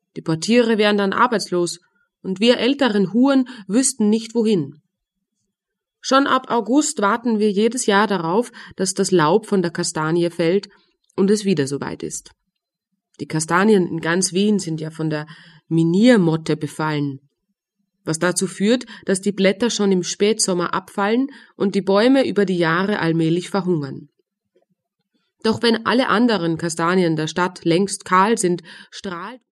Die Portiere wären dann arbeitslos und wir älteren Huren wüssten nicht wohin. Schon ab August warten wir jedes Jahr darauf, dass das Laub von der Kastanie fällt und es wieder soweit ist. Die Kastanien in ganz Wien sind ja von der Miniermotte befallen, was dazu führt, dass die Blätter schon im Spätsommer abfallen und die Bäume über die Jahre allmählich verhungern. Doch wenn alle anderen Kastanien der Stadt längst kahl sind, strahlt